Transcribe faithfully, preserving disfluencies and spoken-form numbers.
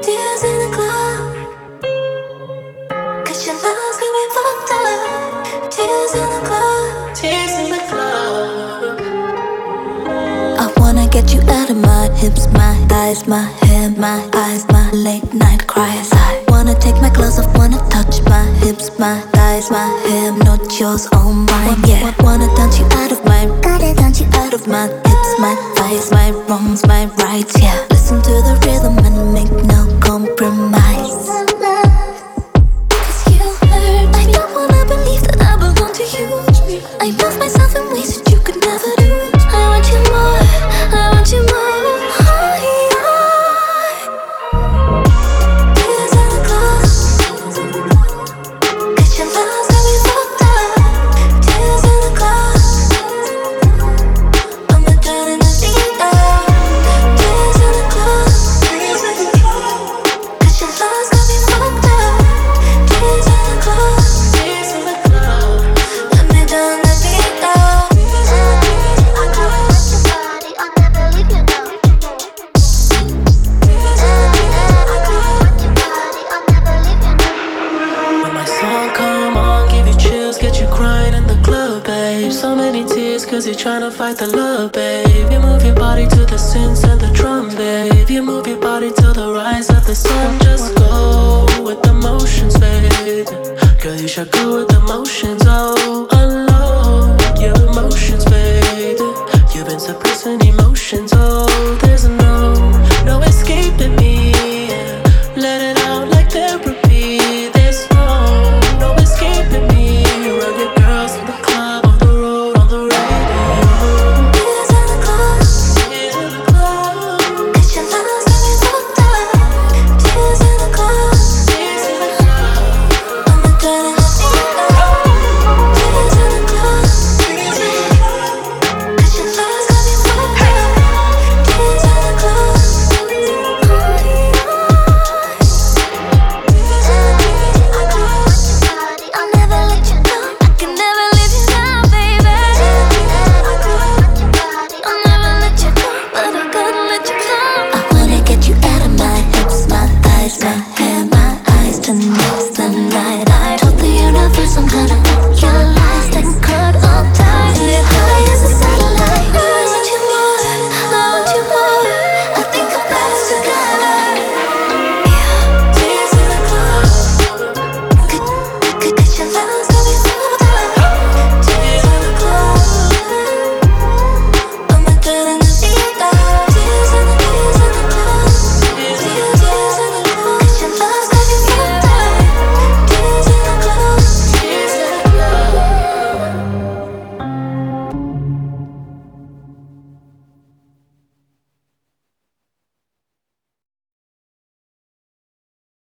Tears in the club, 'cause your love's got me fucked up. Tears in the club, tears in the club. I wanna get you out of my hips, my thighs, my hair, my eyes, my late night cries. I wanna take my clothes off, wanna touch my hips, my thighs, my hair, not yours, all mine. Yeah, wanna dance you out of my, gotta dance you out of my hips, my thighs, my wrongs, my rights. Yeah, listen to the rhythm and make no compromise. 'Cause you hurt, I don't wanna believe that I belong to you. I love myself in ways that you could never do. I want you more, I want you more. Tears in the club, 'cause your love's got me fucked up. Tears in the club, I'm a turn in the beat up. Tears in the club, 'cause your love's got me fucked up. Tears in the club, tears in the club, let me turn the beat up. I never let your body, I'll never leave you now. When my song come on, give you chills, get you crying in the club, babe. So many tears, cause you're trying to fight the love, babe. You move your body to the synths and the drum, babe. You move your body to the rise of the sun. Just go with the motions, babe. Girl, you should go with the motions, oh, oh.